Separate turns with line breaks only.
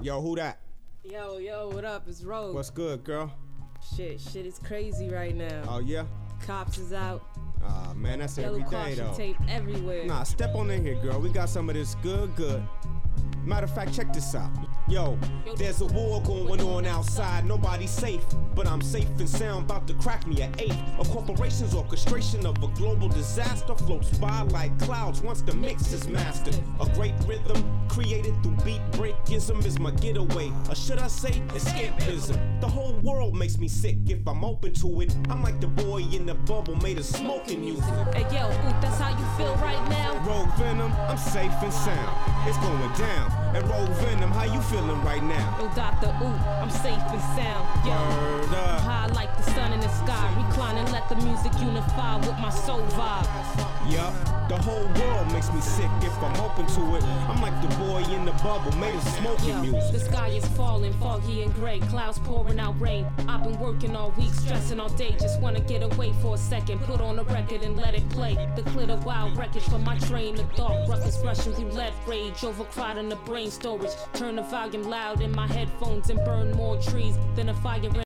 Yo, who that?
Yo, what up? It's Rogue.
What's good, girl?
Shit is crazy right now.
Oh, yeah?
Cops is out.
Ah, man, that's
Yellow
every day,
caution
though.
tape everywhere.
Nah, step on in here, girl. We got some of this good. Matter of fact, check this out. Yo, there's a war going on outside. Nobody's safe, but I'm safe and sound. About to crack me at 8. A corporation's orchestration of a global disaster floats by like clouds once the mix is mastered. A great rhythm created through beat breakism is my getaway. Or should I say escapism? The whole world makes me sick if I'm open to it. I'm like the boy in the bubble made of smoking music.
Hey yo, that's how you feel right now?
Rogue Venom, I'm safe and sound. It's going down. And Rogue Venom, how you feeling right now?
Yo, Dr. I'm safe and sound. Yo,
Word up.
high like the sun in the sky. Recline and let the music unify with my soul vibe.
Yup, the whole world makes me sick if I'm open to it. I'm like the boy in the bubble made of smoking
Yo,
music.
the sky is falling, foggy and gray. Clouds pouring out rain. I've been working all week, stressing all day. Just wanna get away for a second. Put on a record and let it play. The glitter wild wreckage for my train. The dark ruckus rushing through lead rage. Overcrowding the brain storage. Turn the volume loud in my headphones and burn more trees than a fire.